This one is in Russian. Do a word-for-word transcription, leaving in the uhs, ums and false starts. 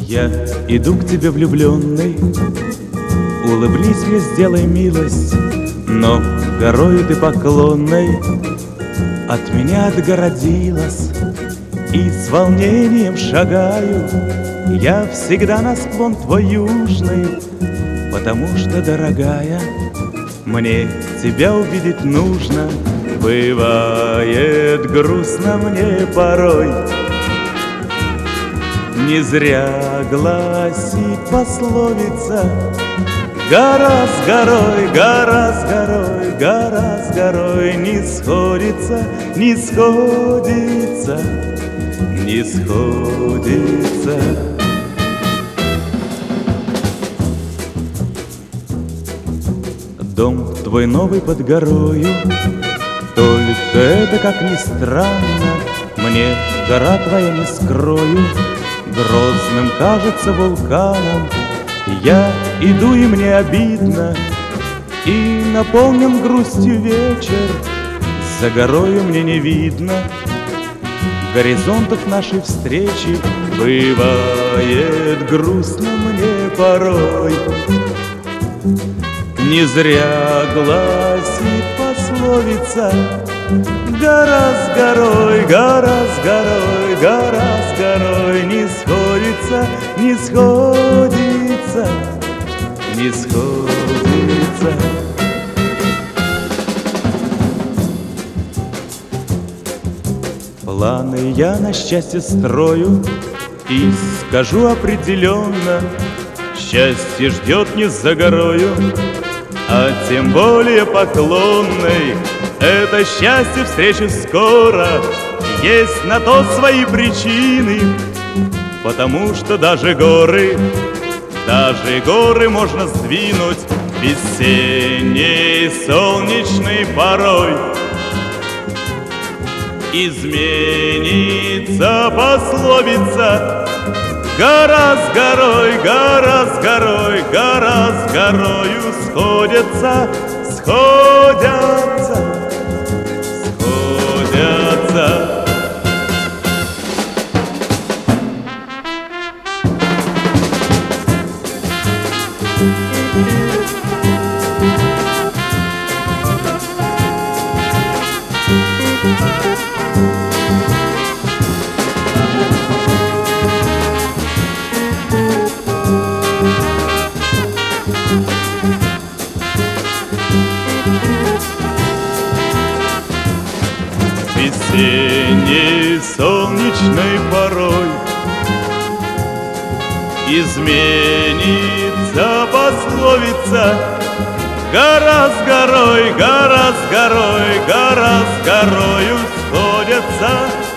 Я иду к тебе влюбленный, улыбнись мне, сделай милость, но горою ты поклонной от меня отгородилась. И с волнением шагаю я всегда на склон твой южный, потому что, дорогая, мне тебя увидеть нужно. Бывает грустно мне порой, не зря гласит пословица: гора с горой, гора с горой, гора с горой не сходится, не сходится, не сходится. Дом твой новый под горою, только это, как ни странно, мне гора твоя, не скрою, грозным кажется вулканом. Я иду, и мне обидно, и наполнен грустью вечер. За горою мне не видно горизонтов нашей встречи. Бывает грустно мне порой, не зря гласит пословица: гора с горой, гора с горой, гора с горой не сходится, не сходится, не сходится. Планы я на счастье строю и скажу определенно: счастье ждет не за горою, а тем более поклонной. Это счастье встречи скоро, есть на то свои причины, потому что даже горы, даже горы можно сдвинуть весенней солнечной порой. Изменится пословица: гора с горой, гора с горой, гора с горою сходятся, сходятся, сходятся. Весенней солнечной порой изменится пословица: гора с горой, гора с горой, гора с горою сходятся,